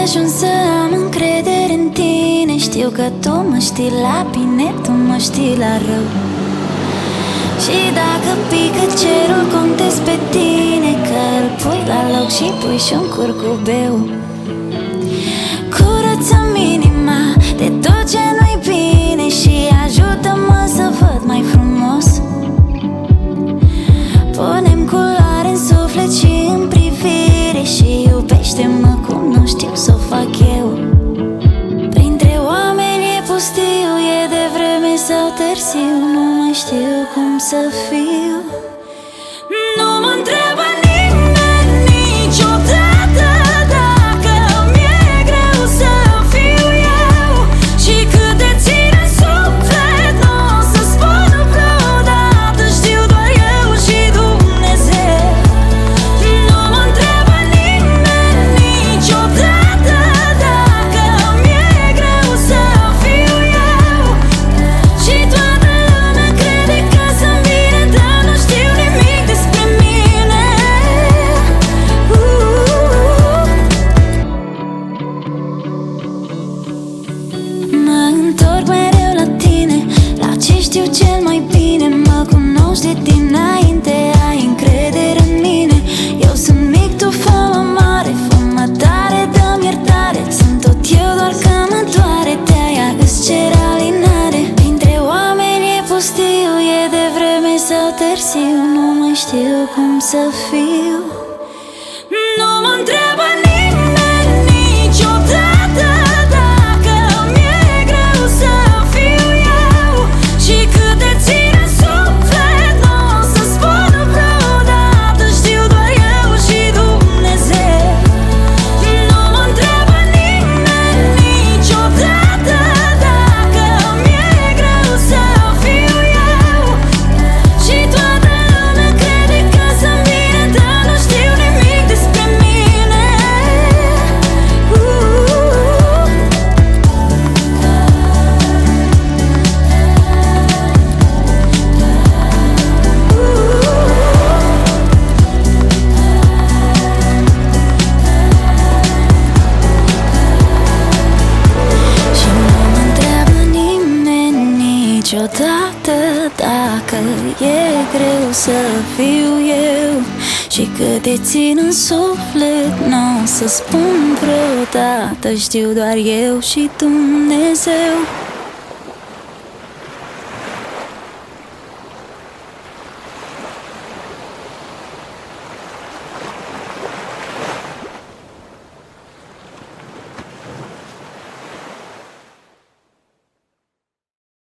ajuns să am încredere în tine. Știu că tu mă știi la bine, tu mă știi la rău. Și dacă pică cerul, contez pe tine, că îl pui la loc și pui și un curcubeu. Curăță-mi inima de tot ce nu-i bine și ajută-mă să văd mai frumos. Pune-mi culoare în suflet și în privire și iubește-mă cum nu știu să o fac eu. Printre oameni e pustiu, e devreme sau târziu, nu mai știu cum să fiu. Nu mă întreabă nimeni niciodată dacă mi-e greu să fiu eu și cât de ține în suflet, nu o să spun vreodată, știu doar eu și Dumnezeu. Nu mă întreabă nimeni niciodată dacă mi-e greu să fiu eu și toată lumea crede că sunt bine, dar nu știu nimic despre mine. Mă întorc mereu la tine, la ce știu cel mai bine. Mă cunoști de dinainte, ai încredere în mine. Eu sunt mic, tu fă-mă mare, fă-mă tare, dă-mi iertare. Sunt tot eu, doar că mă doare, de-aia îți cer alinare. Printre oameni e pustiu, e devreme sau târziu, nu mai știu cum să fiu. Nu mă întreabă nimeni niciodată dacă mi-e greu să fiu eu și cât de ține în suflet, nu o să spun vreodată, știu doar eu și Dumnezeu. Nu mă întreabă nimeni niciodată dacă mi-e greu să fiu eu și toată lumea crede că sunt bine, dar nu știu nimic despre mine. Și nu mă întreabă nimeni niciodată dacă e greu să fiu eu și cât de țin în suflet, n-o să spun vreodată, știu doar eu și Dumnezeu.